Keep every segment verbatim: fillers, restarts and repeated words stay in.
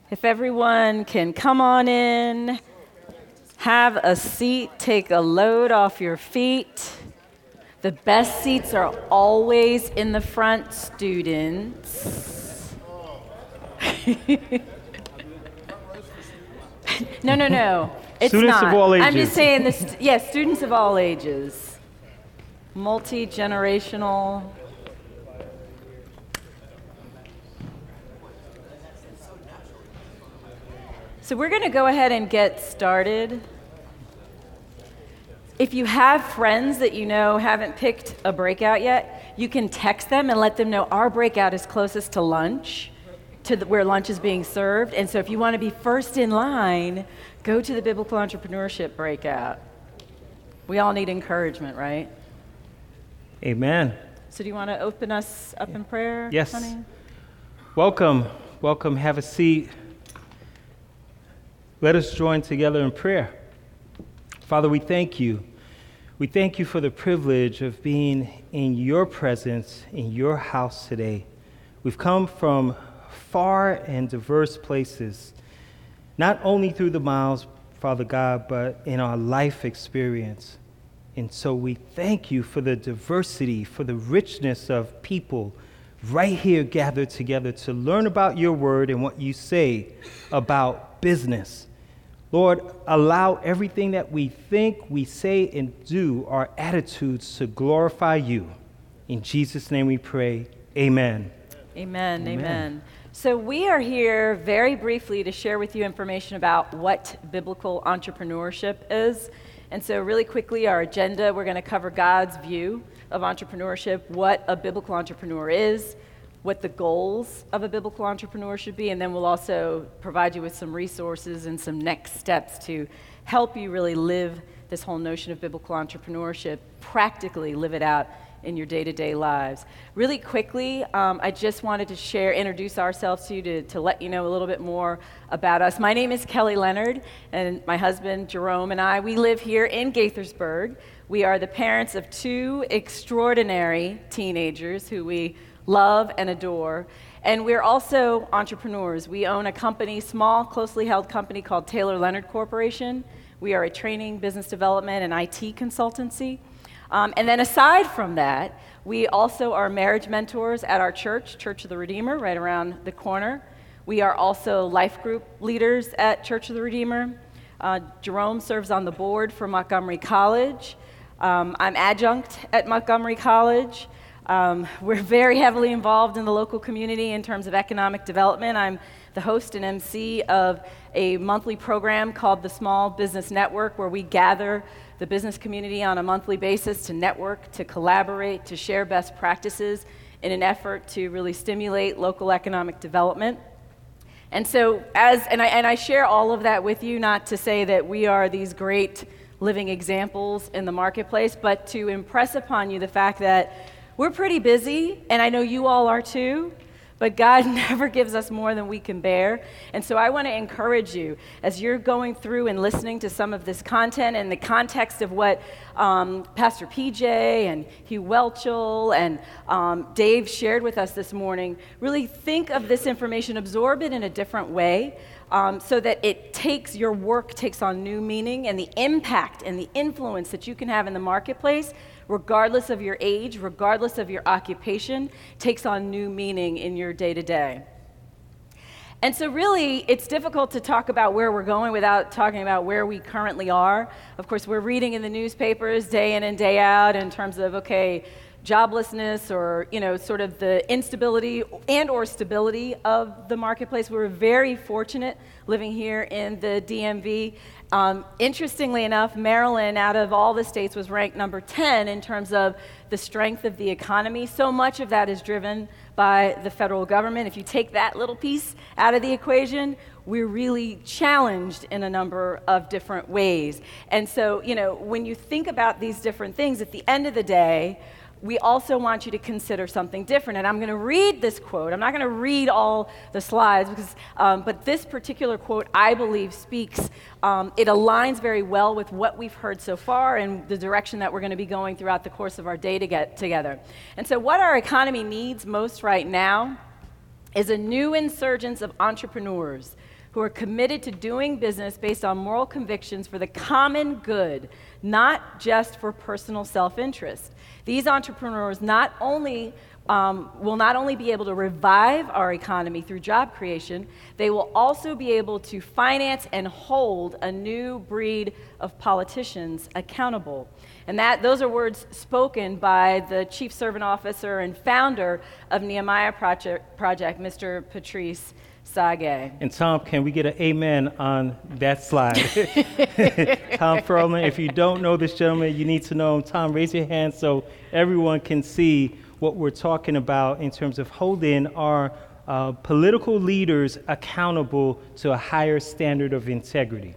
If everyone can come on in, have a seat, take a load off your feet. The best seats are always in the front, students. no, no, no. It's students not. of all ages. I'm just saying this. Yes, yeah, students of all ages. Multi-generational. So we're going to go ahead and get started. If you have friends that you know haven't picked a breakout yet, you can text them and let them know our breakout is closest to lunch, to the, where lunch is being served. And so if you want to be first in line, go to the Biblical Entrepreneurship breakout. We all need encouragement, right? Amen. So do you want to open us up in prayer, Yes. honey? Welcome. Welcome. Have a seat. Let us join together in prayer. Father, we thank you. We thank you for the privilege of being in your presence, in your house today. We've come from far and diverse places, not only through the miles, Father God, but in our life experience. And so we thank you for the diversity, for the richness of people right here gathered together to learn about your word and what you say about business. Lord, allow everything that we think, we say, and do, our attitudes, to glorify you. In Jesus' name we pray, amen. Amen, amen. Amen. So we are here very briefly to share with you information about what biblical entrepreneurship is. And so really quickly, our agenda, we're going to cover God's view of entrepreneurship, what a biblical entrepreneur is, what the goals of a biblical entrepreneur should be, and then we'll also provide you with some resources and some next steps to help you really live this whole notion of biblical entrepreneurship, practically live it out in your day-to-day lives. Really quickly, um, I just wanted to share, introduce ourselves to you to, to let you know a little bit more about us. My name is Kelly Leonard, and my husband Jerome and I, we live here in Gaithersburg. We are the parents of two extraordinary teenagers who we love and adore. And we're also entrepreneurs. We own a company, small, closely held company called Taylor Leonard Corporation. We are a training, business development, and I T consultancy. Um, and then aside from that, we also are marriage mentors at our church, Church of the Redeemer, right around the corner. We are also life group leaders at Church of the Redeemer. Uh, Jerome serves on the board for Montgomery College. Um, I'm adjunct at Montgomery College. Um, we're very heavily involved in the local community in terms of economic development. I'm the host and M C of a monthly program called the Small Business Network, where we gather the business community on a monthly basis to network, to collaborate, to share best practices in an effort to really stimulate local economic development. And so, as and I, and I share all of that with you, not to say that we are these great living examples in the marketplace, but to impress upon you the fact that we're pretty busy, and I know you all are too, but God never gives us more than we can bear. And so I want to encourage you, as you're going through and listening to some of this content in the context of what um, Pastor P J and Hugh Welchel and um, Dave shared with us this morning, really think of this information, absorb it in a different way, um, so that it takes, your work takes on new meaning, and the impact and the influence that you can have in the marketplace, regardless of your age, regardless of your occupation, takes on new meaning in your day-to-day. And so really, it's difficult to talk about where we're going without talking about where we currently are. Of course, we're reading in the newspapers day in and day out in terms of, okay, joblessness or, you know, sort of the instability and or stability of the marketplace. We're very fortunate living here in the D M V. Um, interestingly enough, Maryland, out of all the states, was ranked number ten in terms of the strength of the economy. So much of that is driven by the federal government. If you take that little piece out of the equation, we're really challenged in a number of different ways. And so, you know, when you think about these different things, at the end of the day, we also want you to consider something different. And I'm going to read this quote. I'm not going to read all the slides, because, um, but this particular quote, I believe, speaks, um, it aligns very well with what we've heard so far and the direction that we're going to be going throughout the course of our day to get together. And so what our economy needs most right now is a new insurgence of entrepreneurs who are committed to doing business based on moral convictions for the common good, not just for personal self-interest. These entrepreneurs not only um, will not only be able to revive our economy through job creation, they will also be able to finance and hold a new breed of politicians accountable. And that those are words spoken by the chief servant officer and founder of Nehemiah Project, Project Mister Patrice Sage. And Tom, can we get an amen on that slide? Tom Furlan, if you don't know this gentleman, you need to know him. Tom, raise your hand so everyone can see what we're talking about in terms of holding our uh, political leaders accountable to a higher standard of integrity.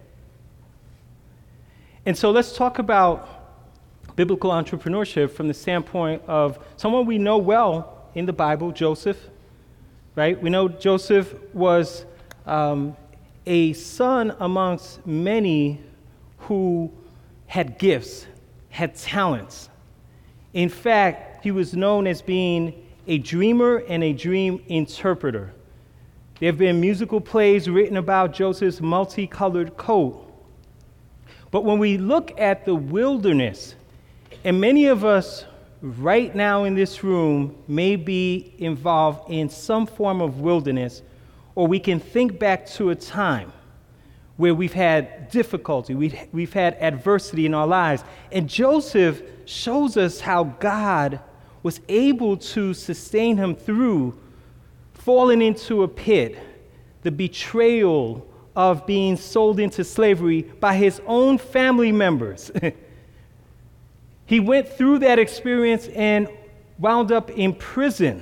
And so let's talk about biblical entrepreneurship from the standpoint of someone we know well in the Bible, Joseph. Right? We know Joseph was um, a son amongst many who had gifts, had talents. In fact, he was known as being a dreamer and a dream interpreter. There have been musical plays written about Joseph's multicolored coat. But when we look at the wilderness, and many of us right now in this room may be involved in some form of wilderness, or we can think back to a time where we've had difficulty, we've, we've had adversity in our lives. And Joseph shows us how God was able to sustain him through falling into a pit, the betrayal of being sold into slavery by his own family members. He went through that experience and wound up in prison.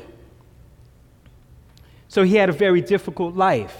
So he had a very difficult life.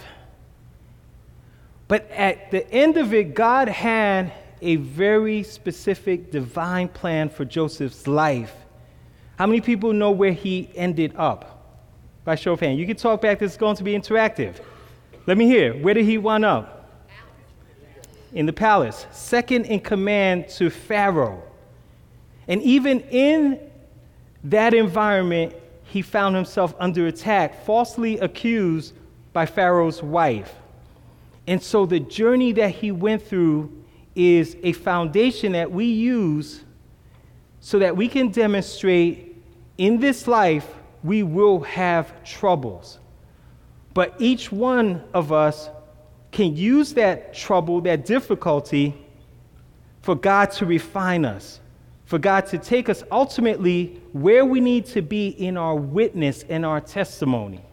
But at the end of it, God had a very specific divine plan for Joseph's life. How many people know where he ended up? By show of hands. You can talk back. This is going to be interactive. Let me hear. Where did he wind up? In the palace. Second in command to Pharaoh. And even in that environment, he found himself under attack, falsely accused by Pharaoh's wife. And so the journey that he went through is a foundation that we use so that we can demonstrate in this life we will have troubles. But each one of us can use that trouble, that difficulty, for God to refine us. For God to take us ultimately where we need to be in our witness and our testimony.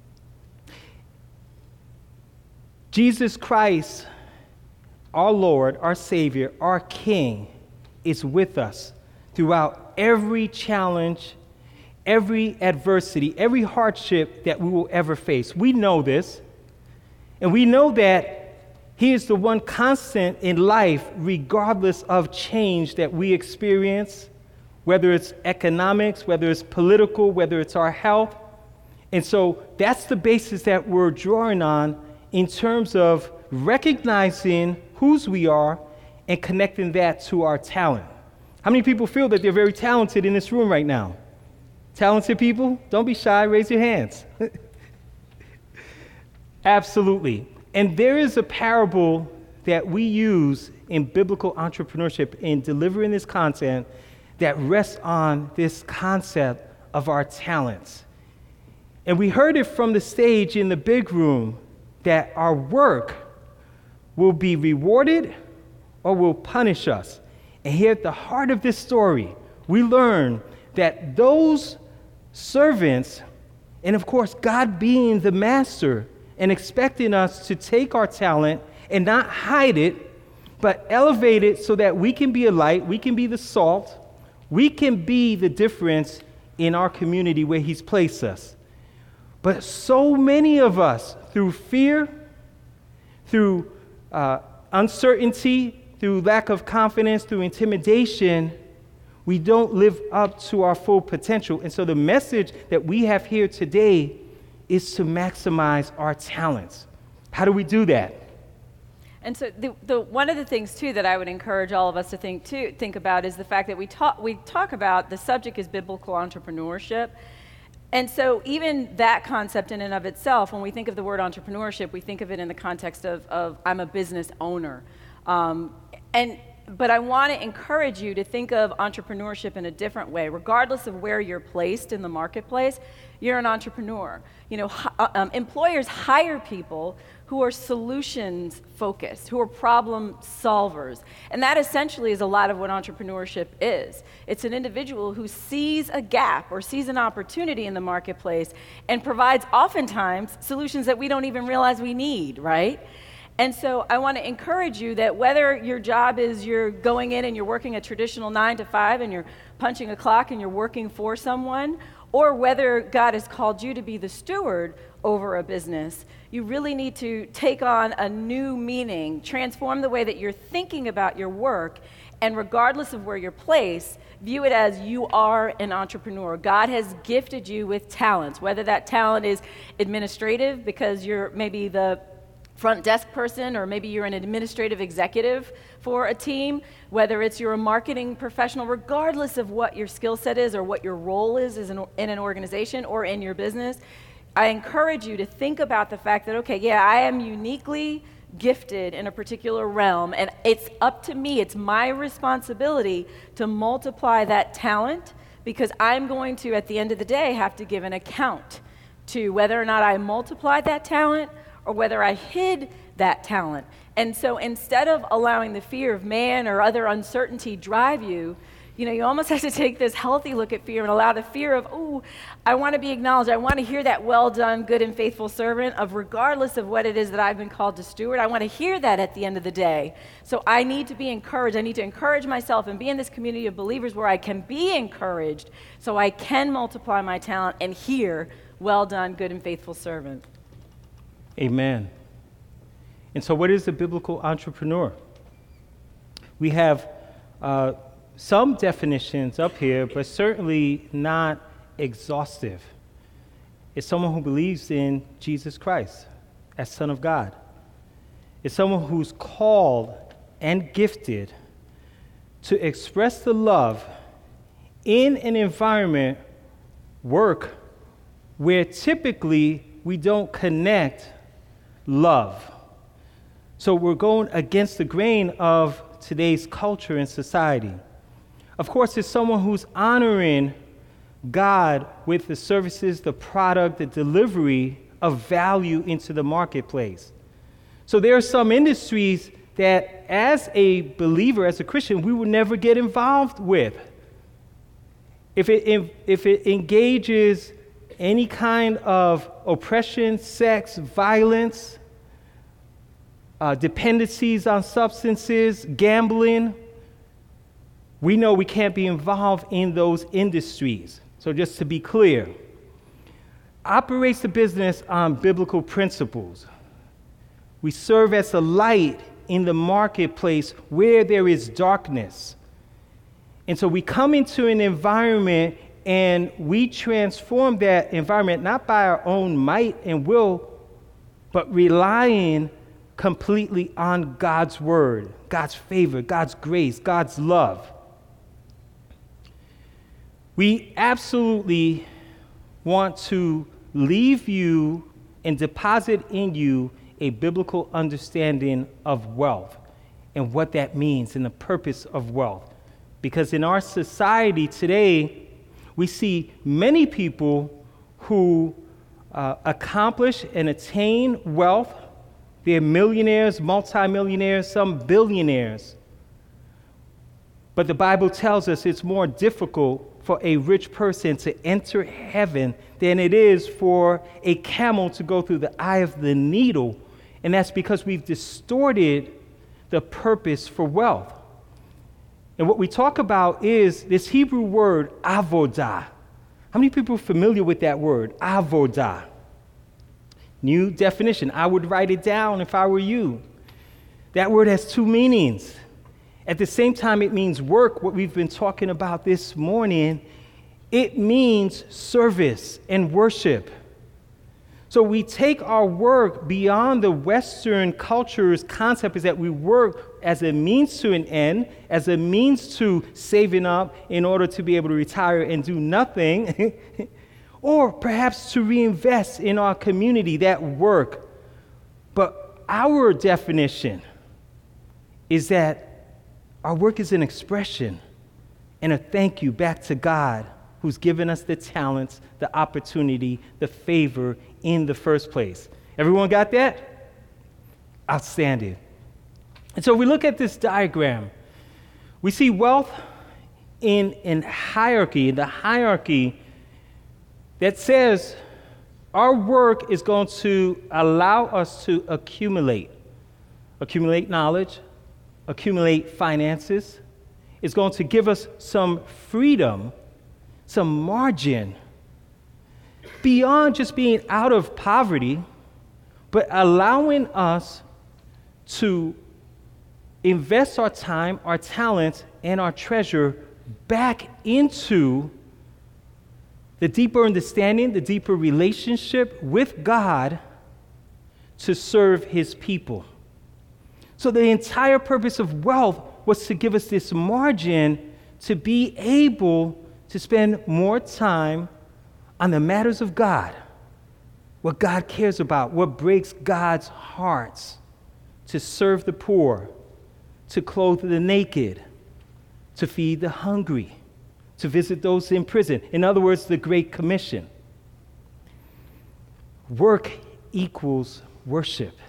Jesus Christ, our Lord, our Savior, our King, is with us throughout every challenge, every adversity, every hardship that we will ever face. We know this, and we know that He is the one constant in life, regardless of change that we experience, whether it's economics, whether it's political, whether it's our health. And so that's the basis that we're drawing on in terms of recognizing whose we are and connecting that to our talent. How many people feel that they're very talented in this room right now? Talented people? Don't be shy, raise your hands. Absolutely. And there is a parable that we use in biblical entrepreneurship in delivering this content that rests on this concept of our talents. And we heard it from the stage in the big room that our work will be rewarded or will punish us. And here at the heart of this story, we learn that those servants, and of course God being the master, and expecting us to take our talent and not hide it, but elevate it so that we can be a light, we can be the salt, we can be the difference in our community where He's placed us. But so many of us, through fear, through uh, uncertainty, through lack of confidence, through intimidation, we don't live up to our full potential. And so the message that we have here today is to maximize our talents. How do we do that? And so the, the, one of the things, too, that I would encourage all of us to think, too, think about is the fact that we talk, we talk about the subject is biblical entrepreneurship. And so even that concept in and of itself, when we think of the word entrepreneurship, we think of it in the context of, of I'm a business owner. Um, and but I want to encourage you to think of entrepreneurship in a different way. Regardless of where you're placed in the marketplace, you're an entrepreneur. You know, hi, um, employers hire people who are solutions focused, who are problem solvers. And that essentially is a lot of what entrepreneurship is. It's an individual who sees a gap or sees an opportunity in the marketplace and provides oftentimes solutions that we don't even realize we need, right? And so I want to encourage you that whether your job is you're going in and you're working a traditional nine to five and you're punching a clock and you're working for someone, or whether God has called you to be the steward over a business, you really need to take on a new meaning, transform the way that you're thinking about your work, and regardless of where you're placed, view it as you are an entrepreneur. God has gifted you with talents, whether that talent is administrative because you're maybe the front desk person, or maybe you're an administrative executive for a team, whether it's you're a marketing professional, regardless of what your skill set is or what your role is, is in, in an organization or in your business, I encourage you to think about the fact that, okay, yeah, I am uniquely gifted in a particular realm, and it's up to me, it's my responsibility to multiply that talent, because I'm going to, at the end of the day, have to give an account to whether or not I multiplied that talent or whether I hid that talent. And so instead of allowing the fear of man or other uncertainty drive you, you know, you almost have to take this healthy look at fear and allow the fear of, oh, I want to be acknowledged. I want to hear that well done, good and faithful servant, of regardless of what it is that I've been called to steward. I want to hear that at the end of the day. So I need to be encouraged. I need to encourage myself and be in this community of believers where I can be encouraged so I can multiply my talent and hear, well done, good and faithful servant. Amen. And so what is a biblical entrepreneur? We have uh, some definitions up here, but certainly not exhaustive. It's someone who believes in Jesus Christ as Son of God. It's someone who's called and gifted to express the love in an environment, work, where typically we don't connect love. So we're going against the grain of today's culture and society. Of course, it's someone who's honoring God with the services, the product, the delivery of value into the marketplace. So there are some industries that as a believer, as a Christian, we will never get involved with. If it, if it engages any kind of oppression, sex, violence, uh, dependencies on substances, gambling, we know we can't be involved in those industries. So just to be clear, operates the business on biblical principles. We serve as a light in the marketplace where there is darkness. And so we come into an environment and we transform that environment not by our own might and will, but relying completely on God's word, God's favor, God's grace, God's love. We absolutely want to leave you and deposit in you a biblical understanding of wealth and what that means and the purpose of wealth. Because in our society today, we see many people who uh, accomplish and attain wealth. They're millionaires, multimillionaires, some billionaires. But the Bible tells us it's more difficult for a rich person to enter heaven than it is for a camel to go through the eye of the needle. And that's because we've distorted the purpose for wealth. And what we talk about is this Hebrew word, avodah. How many people are familiar with that word, avodah? New definition. I would write it down if I were you. That word has two meanings. At the same time, it means work, what we've been talking about this morning. It means service and worship. So we take our work beyond the Western culture's concept is that we work as a means to an end, as a means to saving up in order to be able to retire and do nothing, or perhaps to reinvest in our community, that work. But our definition is that our work is an expression and a thank you back to God, who's given us the talents, the opportunity, the favor in the first place. Everyone got that? Outstanding. And so we look at this diagram. We see wealth in, in hierarchy, in the hierarchy that says our work is going to allow us to accumulate, accumulate knowledge, accumulate finances. It's going to give us some freedom, some margin, beyond just being out of poverty, but allowing us to invest our time, our talents, and our treasure back into the deeper understanding, the deeper relationship with God to serve his people. So the entire purpose of wealth was to give us this margin to be able to spend more time on the matters of God, what God cares about, what breaks God's hearts, to serve the poor, to clothe the naked, to feed the hungry, to visit those in prison. In other words, the Great Commission. Work equals worship.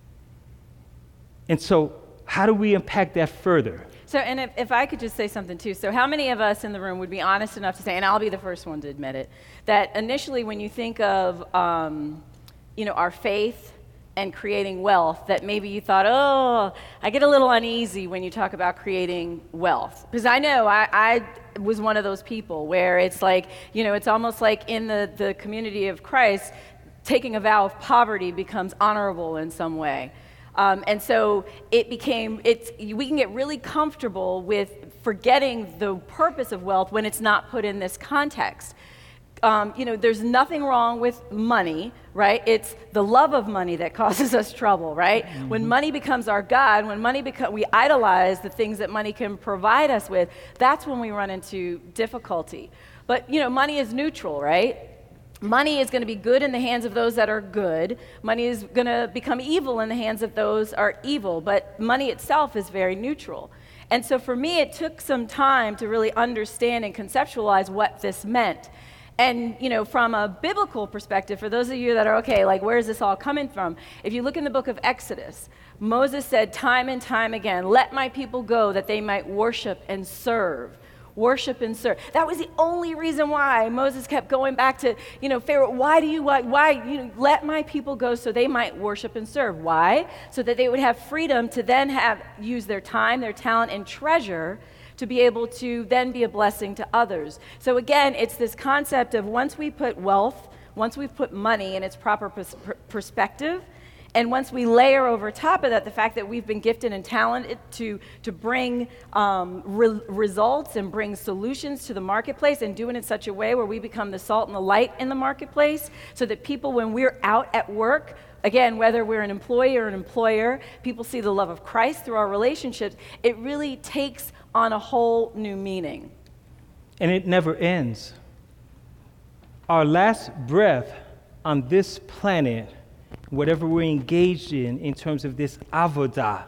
And so, how do we impact that further? So, and if, if I could just say something too. So how many of us in the room would be honest enough to say, and I'll be the first one to admit it, that initially when you think of, um, you know, our faith and creating wealth, that maybe you thought, oh, I get a little uneasy when you talk about creating wealth. Because I know I, I was one of those people where it's like, you know, it's almost like in the, the community of Christ, taking a vow of poverty becomes honorable in some way. Um, and so it became, it's, we can get really comfortable with forgetting the purpose of wealth when it's not put in this context. Um, you know, there's nothing wrong with money, right? It's the love of money that causes us trouble, right? Mm-hmm. When money becomes our God, when money becomes, we idolize the things that money can provide us with, that's when we run into difficulty. But, you know, money is neutral, right? Money is going to be good in the hands of those that are good. Money is going to become evil in the hands of those are evil. But money itself is very neutral. And so for me, it took some time to really understand and conceptualize what this meant. And, you know, from a biblical perspective, for those of you that are, okay, like, where is this all coming from? If you look in the book of Exodus, Moses said time and time again, let my people go that they might worship and serve. Worship and serve. That was the only reason why Moses kept going back to, you know, Pharaoh, why do you, why, why, you know, let my people go so they might worship and serve. Why? So that they would have freedom to then have, use their time, their talent, and treasure to be able to then be a blessing to others. So again, it's this concept of once we put wealth, once we've put money in its proper pers- perspective, and once we layer over top of that the fact that we've been gifted and talented to, to bring um, re- results and bring solutions to the marketplace and do it in such a way where we become the salt and the light in the marketplace so that people, when we're out at work, again, whether we're an employee or an employer, people see the love of Christ through our relationships, it really takes on a whole new meaning. And it never ends. Our last breath on this planet, whatever we're engaged in, in terms of this avodah,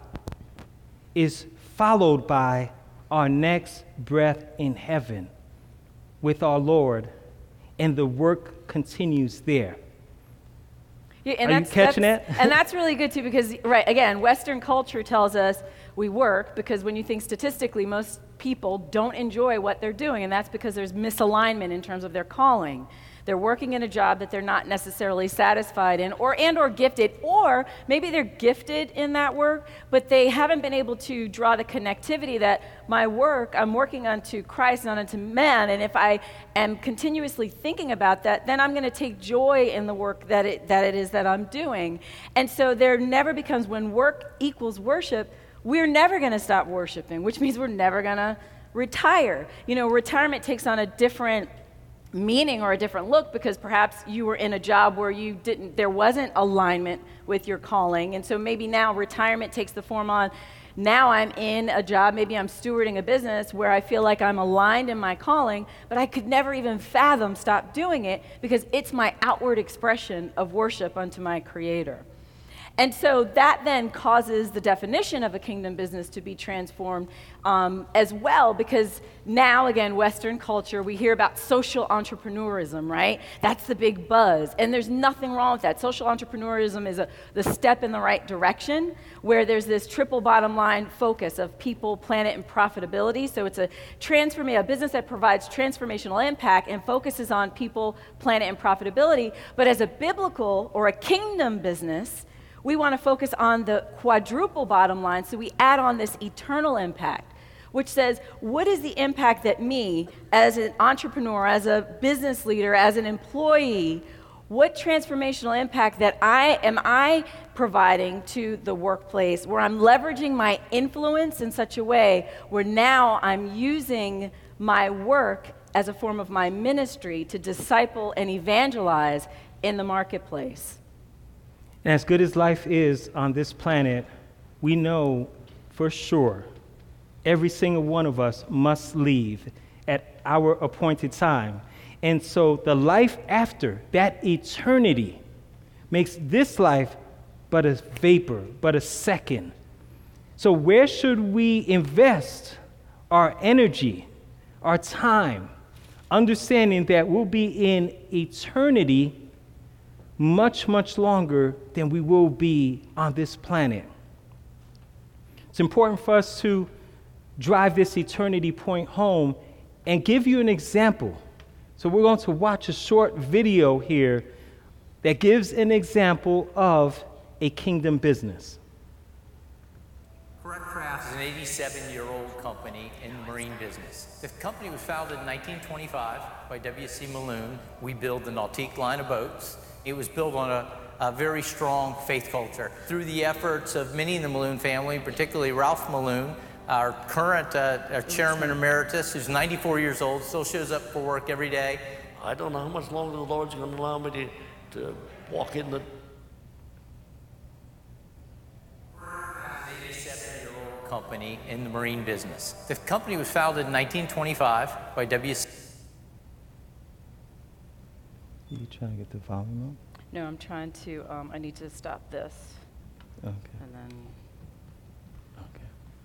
is followed by our next breath in heaven with our Lord, and the work continues there. Yeah, and Are that's, you catching that's, that? And that's really good too, because, right, again, Western culture tells us we work because when you think statistically, most people don't enjoy what they're doing, and that's because there's misalignment in terms of their calling. They're working in a job that they're not necessarily satisfied in, or and or gifted, or maybe they're gifted in that work, but they haven't been able to draw the connectivity that my work, I'm working unto Christ, not unto man, and if I am continuously thinking about that, then I'm going to take joy in the work that it, that it is that I'm doing. And so there never becomes, when work equals worship, we're never going to stop worshiping, which means we're never going to retire. You know, retirement takes on a different meaning or a different look because perhaps you were in a job where you didn't, there wasn't alignment with your calling, and so maybe now retirement takes the form on, Now I'm in a job, maybe I'm stewarding a business where I feel like I'm aligned in my calling, but I could never even fathom stop doing it because it's my outward expression of worship unto my Creator. And so that then causes the definition of a kingdom business to be transformed um, as well, because now, again, Western culture, we hear about social entrepreneurism, right? That's the big buzz. And there's nothing wrong with that. Social entrepreneurism is a, the step in the right direction, where there's this triple bottom line focus of people, planet, and profitability. So it's a, transform- a business that provides transformational impact and focuses on people, planet, and profitability. But as a biblical or a kingdom business, we want to focus on the quadruple bottom line, so we add on this eternal impact, which says, what is the impact that me, as an entrepreneur, as a business leader, as an employee, what transformational impact that I am I providing to the workplace, where I'm leveraging my influence in such a way where now I'm using my work as a form of my ministry to disciple and evangelize in the marketplace. And as good as life is on this planet, we know for sure every single one of us must leave at our appointed time. And so the life after, that eternity, makes this life but a vapor, but a second. So where should we invest our energy, our time, understanding that we'll be in eternity much, much longer than we will be on this planet? It's important for us to drive this eternity point home and give you an example. So we're going to watch a short video here that gives an example of a kingdom business. Correct Craft is an eighty-seven-year-old company in the marine business. The company was founded in nineteen twenty-five by W C Malone. We build the Nautique line of boats. It was built on a, a very strong faith culture. Through the efforts of many in the Malone family, particularly Ralph Malone, our current uh, our chairman emeritus, who's ninety-four years old, still shows up for work every day. I don't know how much longer the Lord's going to allow me to, to walk in the... eighty-seven-year-old company in the marine business. The company was founded in nineteen twenty-five by W C Are you trying to get the volume No, I'm trying to, um, I need to stop this. up? Okay. And then, Okay.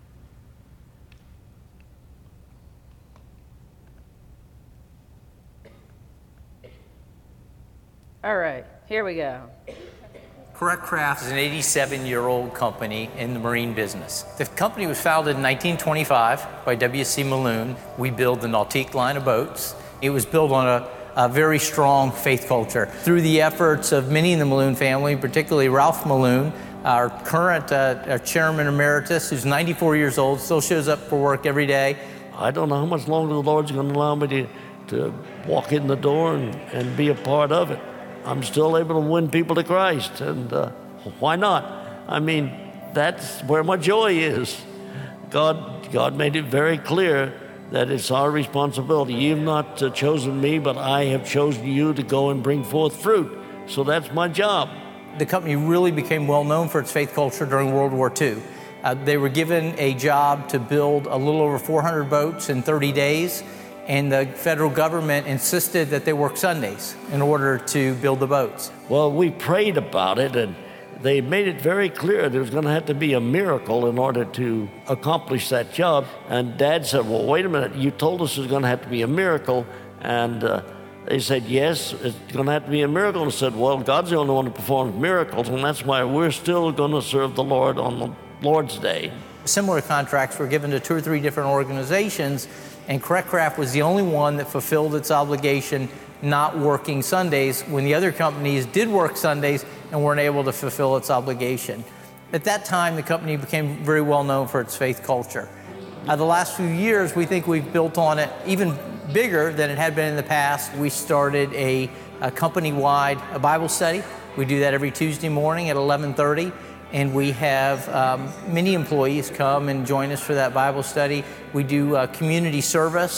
all right, here we go. Correct Craft is an eighty-seven-year-old company in the marine business. The company was founded in nineteen twenty-five by W C Malone. We build the Nautique line of boats. It was built on a a very strong faith culture. Through the efforts of many in the Malone family, particularly Ralph Malone, our current uh, our chairman emeritus, who's ninety-four years old, still shows up for work every day. I don't know how much longer the Lord's going to allow me to, to walk in the door and, and be a part of it. I'm still able to win people to Christ, and uh, why not? I mean, that's where my joy is. God, God made it very clear that it's our responsibility. You've not uh, chosen me, but I have chosen you to go and bring forth fruit. So that's my job. The company really became well known for its faith culture during World War Two. Uh, they were given a job to build a little over four hundred boats in thirty days, and the federal government insisted that they work Sundays in order to build the boats. Well, we prayed about it, and they made it very clear there was going to have to be a miracle in order to accomplish that job. And Dad said, well, wait a minute, you told us there's going to have to be a miracle. And uh, they said, yes, it's going to have to be a miracle. And I said, well, God's the only one who performs miracles, and that's why we're still going to serve the Lord on the Lord's Day. Similar contracts were given to two or three different organizations, and Correct Craft was the only one that fulfilled its obligation not working Sundays when the other companies did work Sundays and weren't able to fulfill its obligation. At that time, the company became very well known for its faith culture. Uh, the last few years, we think we've built on it even bigger than it had been in the past. We started a, a company-wide a Bible study. We do that every Tuesday morning at eleven thirty, and we have um, many employees come and join us for that Bible study. We do uh, community service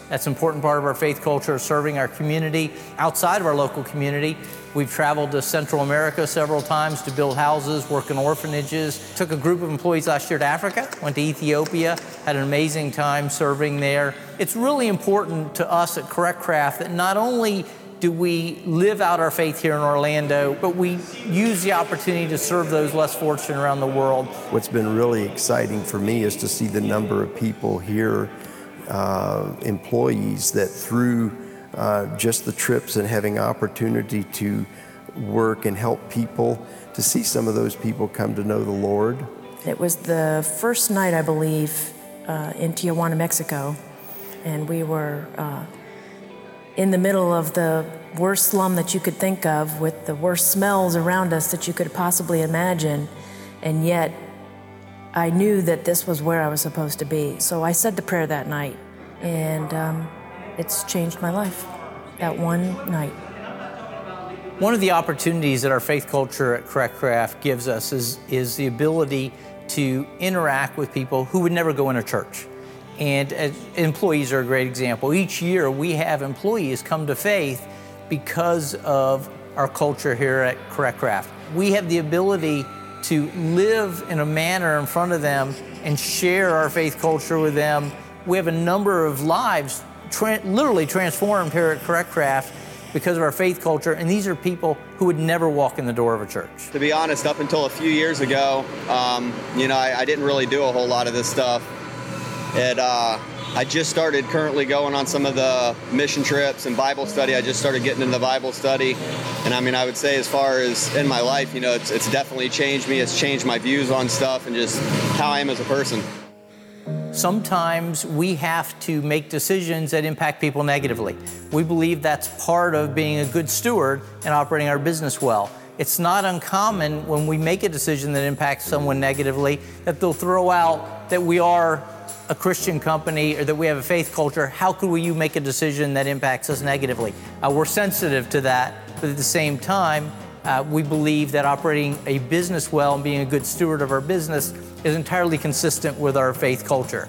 That's an important part of our faith culture, serving our community outside of our local community. We've traveled to Central America several times to build houses, work in orphanages. Took a group of employees last year to Africa, went to Ethiopia, had an amazing time serving there. It's really important to us at Correct Craft that not only do we live out our faith here in Orlando, but we use the opportunity to serve those less fortunate around the world. What's been really exciting for me is to see the number of people here, uh, employees that through uh, just the trips and having opportunity to work and help people, to see some of those people come to know the Lord. It was the first night, I believe, uh, in Tijuana, Mexico, and we were uh, in the middle of the worst slum that you could think of, with the worst smells around us that you could possibly imagine, and yet I knew that this was where I was supposed to be. So I said the prayer that night, and um, it's changed my life, that one night. One of the opportunities that our faith culture at Correct Craft gives us is, is the ability to interact with people who would never go in a church. And uh, employees are a great example. Each year we have employees come to faith because of our culture here at Correct Craft. We have the ability to live in a manner in front of them and share our faith culture with them. We have a number of lives tra- literally transformed here at Correct Craft because of our faith culture, and these are people who would never walk in the door of a church. To be honest, up until a few years ago, um, you know, I, I didn't really do a whole lot of this stuff. It, uh, I just started currently going on some of the mission trips and Bible study. I just started getting into the Bible study. And I mean, I would say as far as in my life, you know, it's, it's definitely changed me. It's changed my views on stuff and just how I am as a person. Sometimes we have to make decisions that impact people negatively. We believe that's part of being a good steward and operating our business well. It's not uncommon when we make a decision that impacts someone negatively that they'll throw out that we are a Christian company or that we have a faith culture. How could we, you make a decision that impacts us negatively? Uh, we're sensitive to that, but at the same time, uh, we believe that operating a business well and being a good steward of our business is entirely consistent with our faith culture.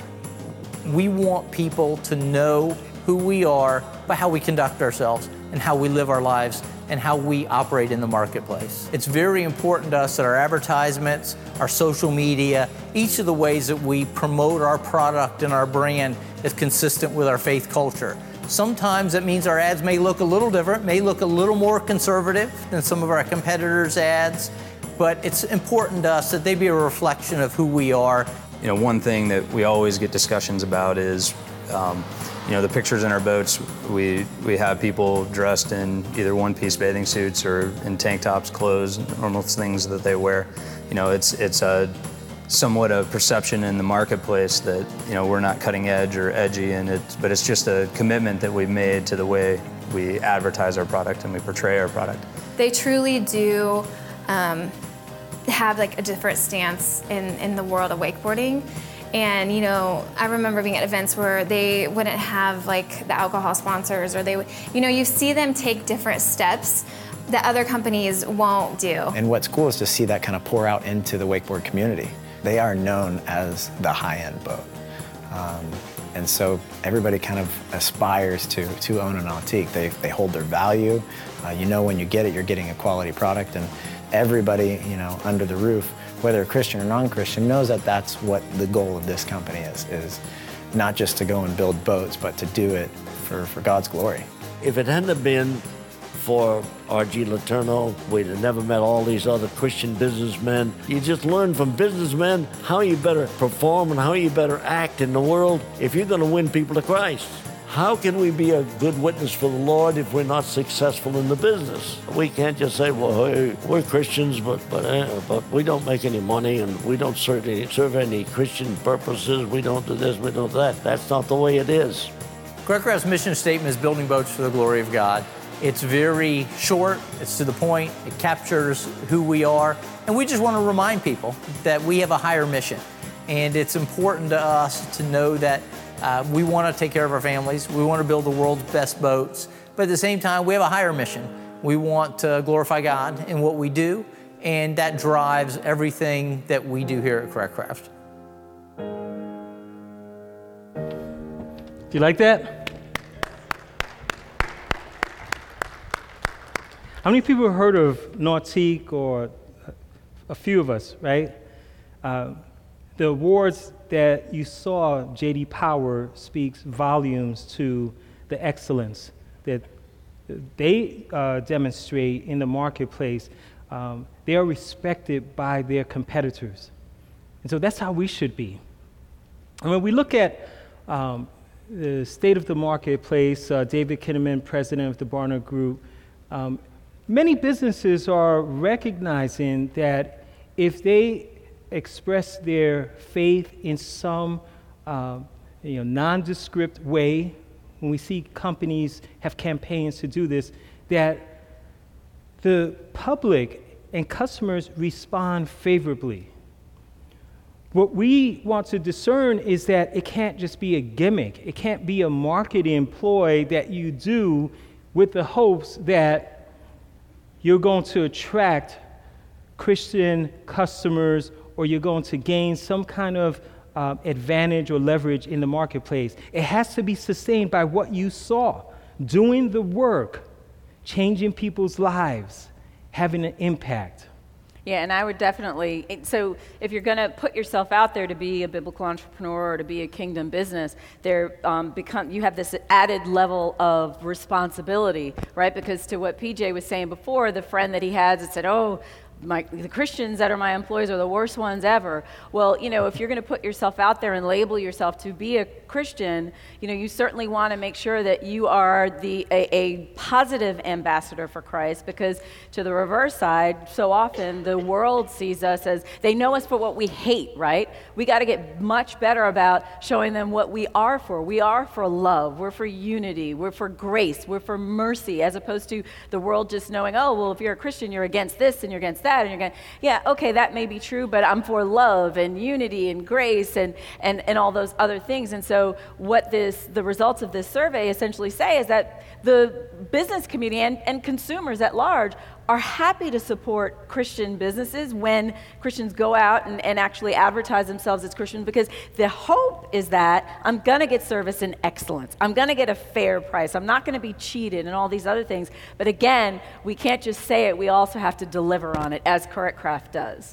We want people to know who we are by how we conduct ourselves and how we live our lives and how we operate in the marketplace. It's very important to us that our advertisements, our social media, each of the ways that we promote our product and our brand is consistent with our faith culture. Sometimes that means our ads may look a little different, may look a little more conservative than some of our competitors' ads, but it's important to us that they be a reflection of who we are. You know, one thing that we always get discussions about is um, you know, the pictures in our boats, we we have people dressed in either one-piece bathing suits or in tank tops, clothes, normal things that they wear. You know, it's it's a somewhat a perception in the marketplace that, you know, we're not cutting edge or edgy, and it's but it's just a commitment that we've made to the way we advertise our product and we portray our product. They truly do um, have like a different stance in in the world of wakeboarding. And, you know, I remember being at events where they wouldn't have, like, the alcohol sponsors, or they would, you know, you see them take different steps that other companies won't do. And what's cool is to see that kind of pour out into the wakeboard community. They are known as the high-end boat. Um, and so everybody kind of aspires to, to own an Nautique. They, they hold their value. Uh, you know when you get it, you're getting a quality product, and everybody, you know, under the roof, whether Christian or non-Christian, knows that that's what the goal of this company is, is not just to go and build boats, but to do it for, for God's glory. If it hadn't have been for R G Letourneau, we'd have never met all these other Christian businessmen. You just learn from businessmen how you better perform and how you better act in the world if you're going to win people to Christ. How can we be a good witness for the Lord if we're not successful in the business? We can't just say, well, hey, we're Christians, but but, eh, but we don't make any money, and we don't serve any, serve any Christian purposes. We don't do this, we don't do that. That's not the way it is. Correct Craft's mission statement is building boats for the glory of God. It's very short, it's to the point, it captures who we are, and we just want to remind people that we have a higher mission. And it's important to us to know that Uh, we want to take care of our families. We want to build the world's best boats. But at the same time, we have a higher mission. We want to glorify God in what we do, and that drives everything that we do here at Correct Craft. Do you like that? How many people have heard of Nautique, or a few of us, right? Uh, the awards that you saw, J D Power speaks volumes to the excellence that they uh, demonstrate in the marketplace. Um, they are respected by their competitors. And so that's how we should be. And when we look at um, the state of the marketplace, uh, David Kinnaman, president of the Barna Group, um, many businesses are recognizing that if they express their faith in some uh, you know, nondescript way, when we see companies have campaigns to do this, that the public and customers respond favorably. What we want to discern is that it can't just be a gimmick. It can't be a marketing ploy that you do with the hopes that you're going to attract Christian customers, or you're going to gain some kind of uh, advantage or leverage in the marketplace. It has to be sustained by what you saw, doing the work, changing people's lives, having an impact. Yeah, and I would definitely, so if you're going to put yourself out there to be a biblical entrepreneur or to be a kingdom business, there um, become you have this added level of responsibility, right? Because to what P J was saying before, the friend that he had that said, oh, My, the Christians that are my employees are the worst ones ever. Well, you know, if you're going to put yourself out there and label yourself to be a Christian, you know, you certainly want to make sure that you are the a, a positive ambassador for Christ, because to the reverse side, so often the world sees us as, they know us for what we hate, right? We got to get much better about showing them what we are for. We are for love. We're for unity. We're for grace. We're for mercy, as opposed to the world just knowing, oh, well, if you're a Christian, you're against this and you're against that. And you're going, yeah, okay, that may be true, but I'm for love and unity and grace and, and, and all those other things. And so what this, the results of this survey essentially say is that the business community and, and consumers at large are happy to support Christian businesses when Christians go out and, and actually advertise themselves as Christians, because the hope is that I'm going to get service in excellence. I'm going to get a fair price. I'm not going to be cheated and all these other things. But again, we can't just say it. We also have to deliver on it, as CorrectCraft does.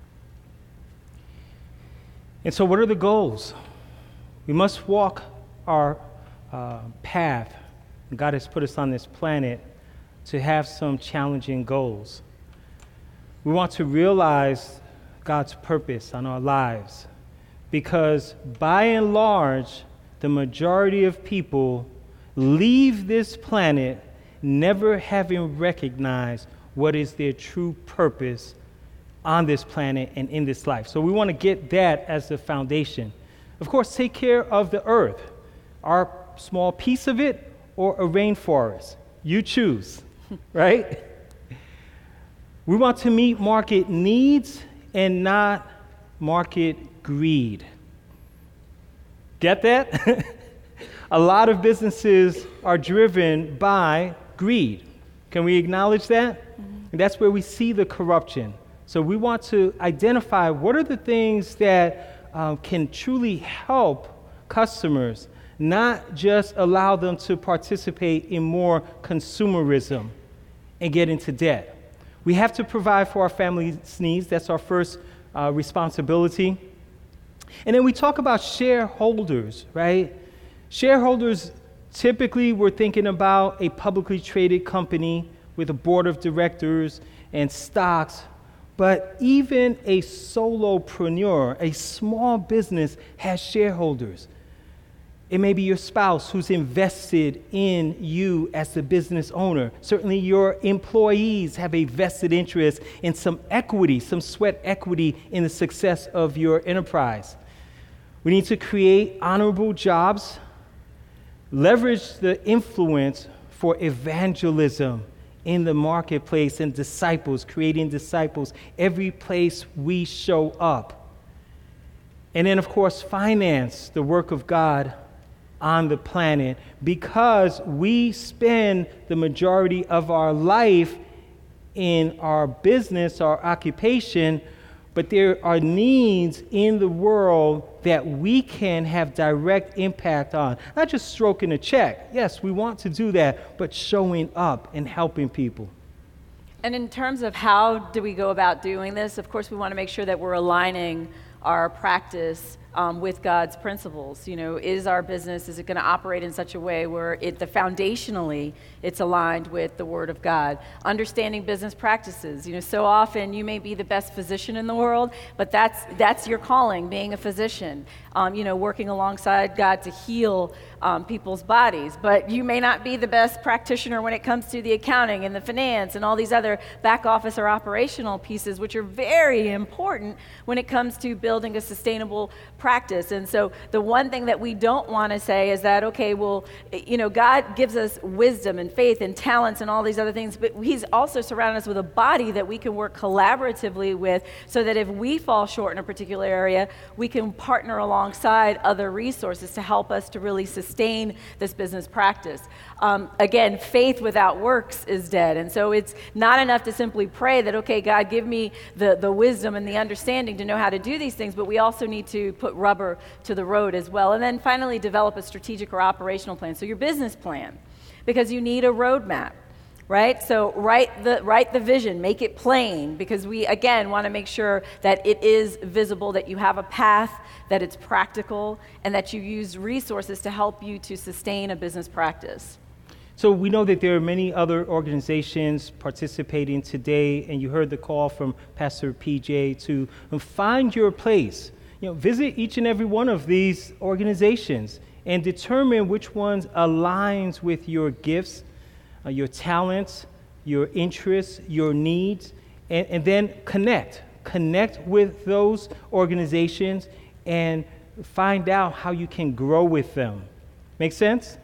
And so what are the goals? We must walk our uh, path. God has put us on this planet to have some challenging goals. We want to realize God's purpose on our lives, because by and large, the majority of people leave this planet never having recognized what is their true purpose on this planet and in this life. So we want to get that as the foundation. Of course, take care of the earth, our small piece of it or a rainforest. You choose. Right? We want to meet market needs and not market greed. Get that? A lot of businesses are driven by greed. Can we acknowledge that? Mm-hmm. And that's where we see the corruption. So we want to identify what are the things that um, can truly help customers, not just allow them to participate in more consumerism and get into debt. We have to provide for our family's needs. That's our first uh, responsibility. And then we talk about shareholders, right? Shareholders, typically we're thinking about a publicly traded company with a board of directors and stocks, but even a solopreneur, a small business, has shareholders. It may be your spouse who's invested in you as the business owner. Certainly your employees have a vested interest in some equity, some sweat equity in the success of your enterprise. We need to create honorable jobs, leverage the influence for evangelism in the marketplace and disciples, creating disciples every place we show up. And then, of course, finance the work of God on the planet, because we spend the majority of our life in our business, our occupation, but there are needs in the world that we can have direct impact on. Not just stroking a check. Yes, we want to do that, but showing up and helping people. And in terms of how do we go about doing this, of course, we want to make sure that we're aligning our practice um, with God's principles. You know, is our business, is it going to operate in such a way where it, the foundationally, it's aligned with the Word of God? Understanding business practices. You know, so often you may be the best physician in the world, but that's that's your calling, being a physician. Um, you know, working alongside God to heal um, people's bodies. But you may not be the best practitioner when it comes to the accounting and the finance and all these other back office or operational pieces, which are very important when it comes to building a sustainable practice. And so the one thing that we don't want to say is that, okay, well, you know, God gives us wisdom and faith and talents and all these other things, but he's also surrounded us with a body that we can work collaboratively with so that if we fall short in a particular area, we can partner alongside other resources to help us to really sustain this business practice. Um, again, faith without works is dead. And so it's not enough to simply pray that, okay, God, give me the, the wisdom and the understanding to know how to do these things, but we also need to put rubber to the road as well. And then finally, develop a strategic or operational plan. So your business plan, because you need a roadmap. Right? So write the write the vision, make it plain, because we, again, want to make sure that it is visible, that you have a path, that it's practical, and that you use resources to help you to sustain a business practice. So we know that there are many other organizations participating today, and you heard the call from Pastor P J to find your place. You know, visit each and every one of these organizations and determine which ones aligns with your gifts, Uh, your talents, your interests, your needs, and, and then connect. Connect with those organizations and find out how you can grow with them. Make sense?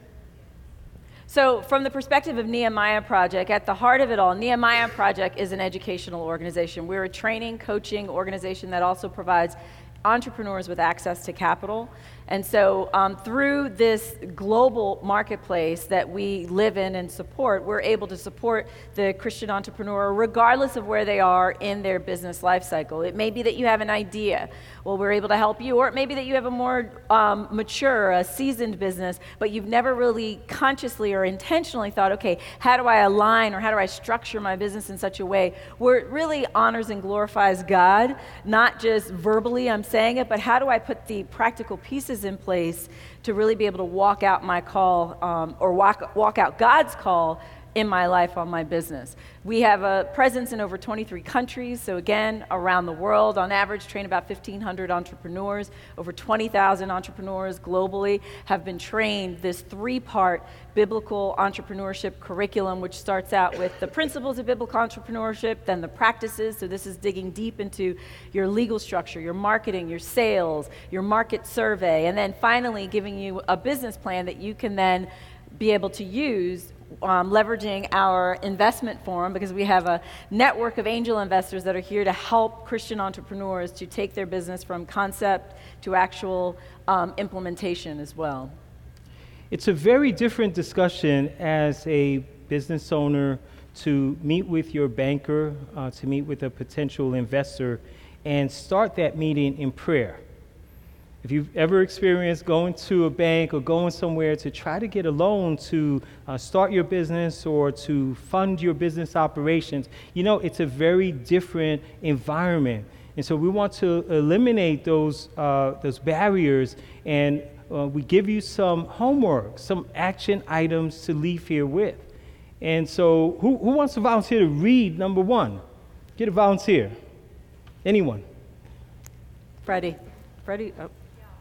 So from the perspective of Nehemiah Project, at the heart of it all, Nehemiah Project is an educational organization. We're a training, coaching organization that also provides entrepreneurs with access to capital. And so um, through this global marketplace that we live in and support, we're able to support the Christian entrepreneur regardless of where they are in their business life cycle. It may be that you have an idea. Well, we're able to help you. Or it may be that you have a more um, mature, a seasoned business, but you've never really consciously or intentionally thought, okay, how do I align or how do I structure my business in such a way where it really honors and glorifies God, not just verbally I'm saying it, but how do I put the practical pieces in place to really be able to walk out my call um, or walk, walk out God's call in my life on my business. We have a presence in over twenty-three countries, so again, around the world. On average, train about fifteen hundred entrepreneurs. Over twenty thousand entrepreneurs globally have been trained this three-part biblical entrepreneurship curriculum, which starts out with the principles of biblical entrepreneurship, then the practices, so this is digging deep into your legal structure, your marketing, your sales, your market survey, and then finally giving you a business plan that you can then be able to use Um, leveraging our investment forum, because we have a network of angel investors that are here to help Christian entrepreneurs to take their business from concept to actual um, implementation as well. It's a very different discussion as a business owner to meet with your banker, uh, to meet with a potential investor, and start that meeting in prayer. If you've ever experienced going to a bank or going somewhere to try to get a loan to uh, start your business or to fund your business operations, you know, it's a very different environment. And so we want to eliminate those, uh, those barriers, and uh, we give you some homework, some action items to leave here with. And so who, who wants to volunteer to read number one? Get a volunteer. Anyone? Freddie. Freddie, oh.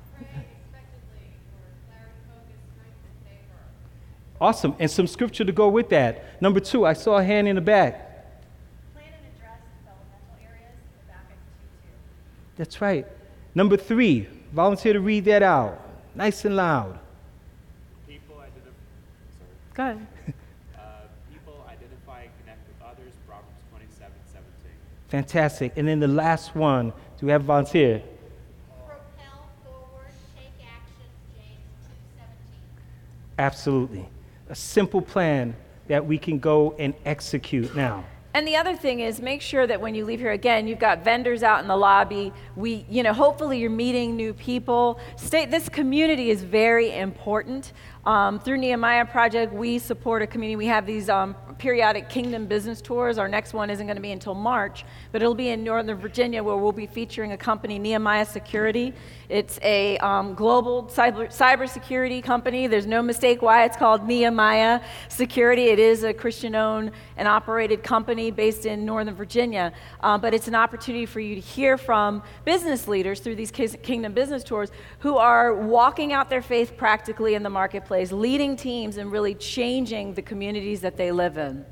Awesome, and some scripture to go with that. Number two, I saw a hand in the back. Plan and address developmental areas, Habakkuk two two. That's right. Number three, volunteer to read that out, nice and loud. People identify. Sorry. Go ahead. uh, people identify and connect with others, Proverbs twenty-seven seventeen. Fantastic. And then the last one, do we have a volunteer? Propel forward, take action, James two seventeen. Absolutely. A simple plan that we can go and execute now. And the other thing is, make sure that when you leave here, again, you've got vendors out in the lobby. We, you know, hopefully you're meeting new people. Stay, this community is very important. Um, through Nehemiah Project, we support a community. We have these um, periodic Kingdom Business Tours. Our next one isn't going to be until March, but it'll be in Northern Virginia, where we'll be featuring a company, Nehemiah Security. It's a um, global cyber cybersecurity company. There's no mistake why it's called Nehemiah Security. It is a Christian-owned and operated company based in Northern Virginia, uh, but it's an opportunity for you to hear from business leaders through these Kingdom Business Tours who are walking out their faith practically in the marketplace, leading teams and really changing the communities that they live in.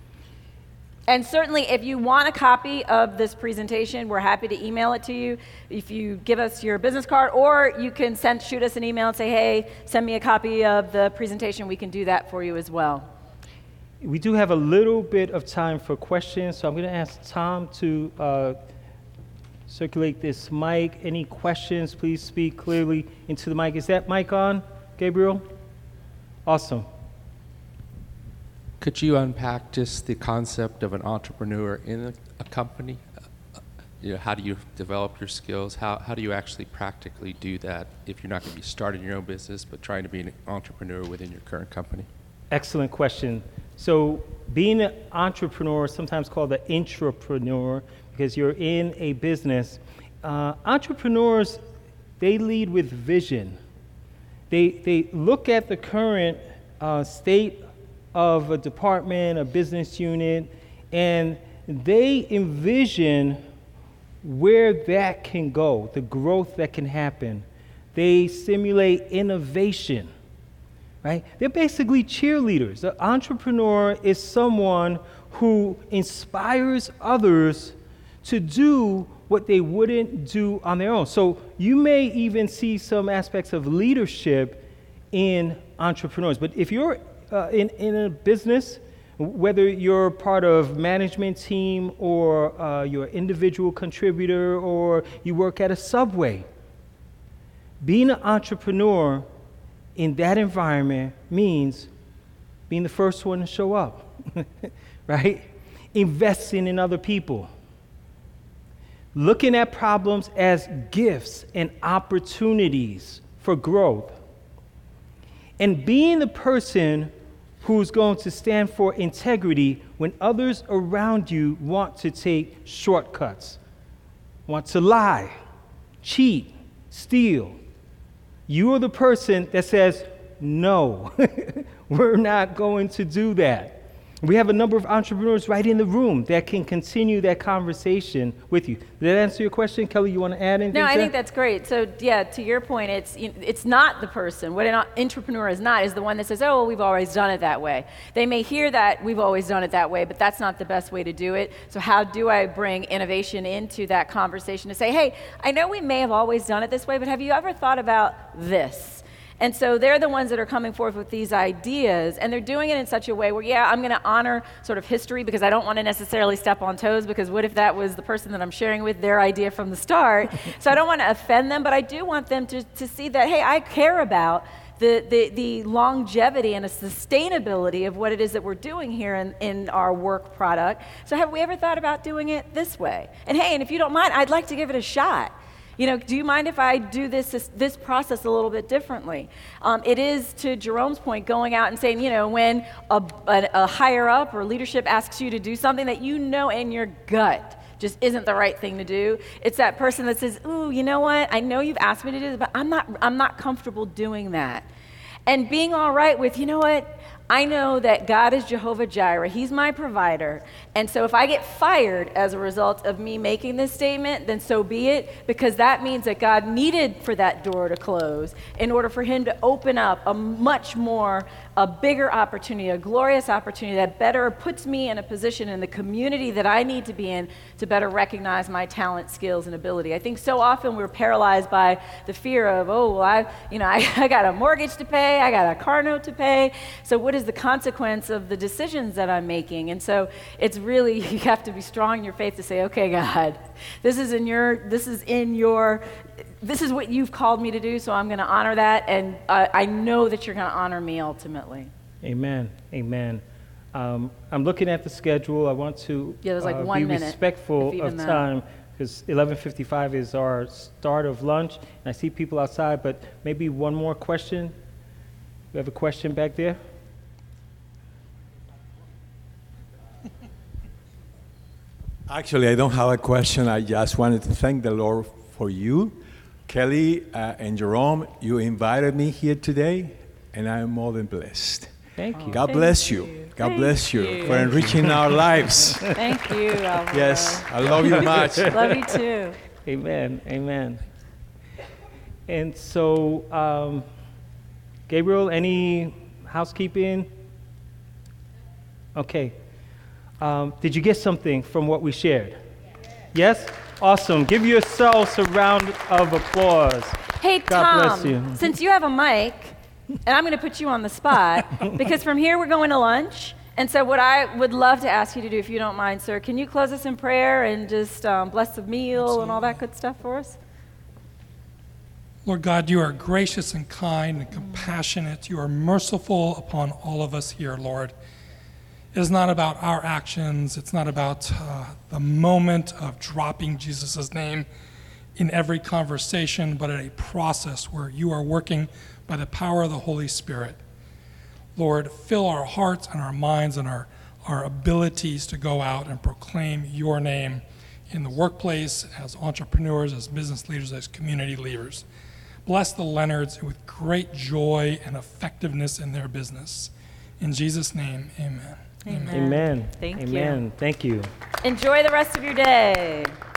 And certainly, if you want a copy of this presentation, we're happy to email it to you. If you give us your business card, or you can send, shoot us an email and say, hey, send me a copy of the presentation. We can do that for you as well. We do have a little bit of time for questions, so I'm going to ask Tom to uh, circulate this mic. Any questions, please speak clearly into the mic. Is that mic on, Gabriel? Awesome. Could you unpack just the concept of an entrepreneur in a, a company? Uh, you know, how do you develop your skills? How, how do you actually practically do that if you're not going to be starting your own business, but trying to be an entrepreneur within your current company? Excellent question. So being an entrepreneur, sometimes called an intrapreneur, because you're in a business, uh, entrepreneurs, they lead with vision. They, they look at the current uh, state of a department, a business unit, and they envision where that can go, the growth that can happen. They stimulate innovation, right? They're basically cheerleaders. The entrepreneur is someone who inspires others to do what they wouldn't do on their own. So you may even see some aspects of leadership in entrepreneurs. But if you're Uh, in, in a business, whether you're part of management team or uh, you're an individual contributor or you work at a Subway, being an entrepreneur in that environment means being the first one to show up, right? Investing in other people. Looking at problems as gifts and opportunities for growth. And being the person who's going to stand for integrity when others around you want to take shortcuts, want to lie, cheat, steal. You are the person that says, no, we're not going to do that. We have a number of entrepreneurs right in the room that can continue that conversation with you. Did that answer your question? Kelly, you want to add anything? No, I to think that? that's great. So, yeah, to your point, it's it's not the person. What an entrepreneur is not is the one that says, oh, well, we've always done it that way. They may hear that we've always done it that way, but that's not the best way to do it. So how do I bring innovation into that conversation to say, hey, I know we may have always done it this way, but have you ever thought about this? And so they're the ones that are coming forth with these ideas, and they're doing it in such a way where, yeah, I'm going to honor sort of history because I don't want to necessarily step on toes, because what if that was the person that I'm sharing with, their idea from the start? So I don't want to offend them, but I do want them to, to see that, hey, I care about the, the, the longevity and the sustainability of what it is that we're doing here in, in our work product. So have we ever thought about doing it this way? And hey, and if you don't mind, I'd like to give it a shot. You know, do you mind if I do this this, this process a little bit differently? Um, it is, to Jerome's point, going out and saying, you know, when a, a, a higher up or leadership asks you to do something that you know in your gut just isn't the right thing to do, it's that person that says, ooh, you know what? I know you've asked me to do this, but I'm not I'm not comfortable doing that. And being all right with, you know what? I know that God is Jehovah Jireh. He's my provider. And so if I get fired as a result of me making this statement, then so be it, because that means that God needed for that door to close in order for him to open up a much more, a bigger opportunity, a glorious opportunity that better puts me in a position in the community that I need to be in to better recognize my talent, skills, and ability. I think so often we're paralyzed by the fear of, oh, well, I, you know, I, I got a mortgage to pay, I got a car note to pay, so what is the consequence of the decisions that I'm making? And so it's really, you have to be strong in your faith to say, okay, God, this is in your, this is in your, this is what you've called me to do, so I'm going to honor that, and uh, I know that you're going to honor me ultimately. Amen. Amen. Um, I'm looking at the schedule. I want to yeah, there's like uh, one be minute, respectful of that. time, because eleven fifty-five is our start of lunch, and I see people outside, but maybe one more question. We have a question back there? Actually, I don't have a question. I just wanted to thank the Lord for you. Kelly uh, and Jerome, you invited me here today, and I am more than blessed. Thank you. God Thank bless you. you. God Thank bless you, you. for enriching our lives. Thank you, Alvaro. Yes, I love you much. Love you too. Amen. Amen. And so, um, Gabriel, any housekeeping? Okay. Um, did you get something from what we shared? Yes? Awesome. Give yourselves a round of applause. Hey, God Tom, bless you. since you have a mic, and I'm going to put you on the spot, because from here we're going to lunch. And so what I would love to ask you to do, if you don't mind, sir, can you close us in prayer and just um, bless the meal Absolutely. And all that good stuff for us? Lord God, you are gracious and kind and compassionate. You are merciful upon all of us here, Lord. It is not about our actions. It's not about uh, the moment of dropping Jesus' name in every conversation, but a process where you are working by the power of the Holy Spirit. Lord, fill our hearts and our minds and our, our abilities to go out and proclaim your name in the workplace, as entrepreneurs, as business leaders, as community leaders. Bless the Leonards with great joy and effectiveness in their business. In Jesus' name, amen. Amen. Amen. Thank Amen. you. Thank you. Enjoy the rest of your day.